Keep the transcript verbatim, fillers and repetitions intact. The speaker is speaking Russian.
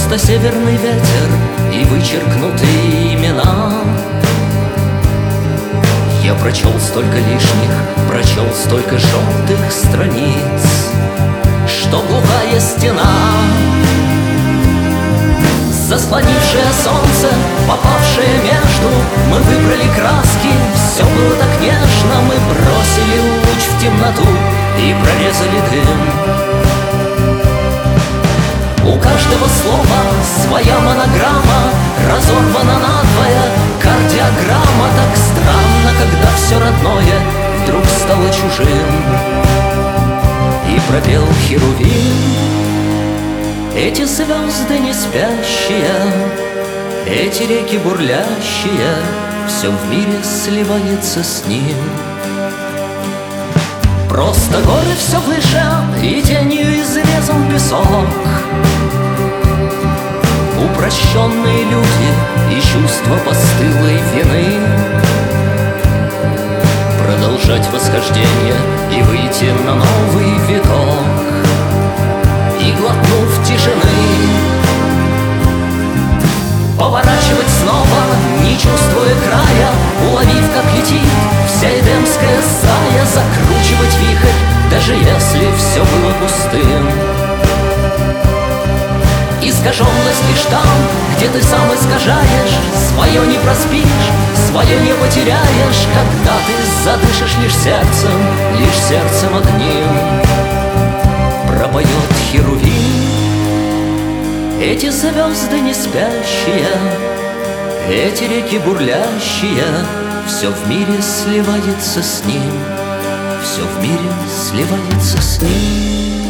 просто северный ветер и вычеркнутые имена. Я прочел столько лишних, прочел столько желтых страниц, что глухая стена, заслонившее солнце, попавшее между, мы выбрали краски, все было так нежно, мы бросили луч в темноту и прорезали дым. У каждого слова своя монограмма, разорвана надвое кардиограмма. Так странно, когда все родное вдруг стало чужим. И пропел Херувим: эти звезды не спящие, эти реки бурлящие, все в мире сливается с ним. Просто горы все выше, и тенью изрезан песок. Упрощенные люди и чувство постылой вины. Продолжать восхождение и выйти на новый виток. И, глотнув тишины, поворачивать снова, не чувствуя края, уловив, как летит вся эдемская стая, закручивать вихрь, даже если все было пустым. Искаженность лишь там, где ты сам искажаешь, свое не проспишь, свое не потеряешь, когда ты задышишь лишь сердцем, лишь сердцем одним. Пропоет Херувим: эти звезды не спящие, эти реки бурлящие, все в мире сливается с ним, все в мире сливается с ним.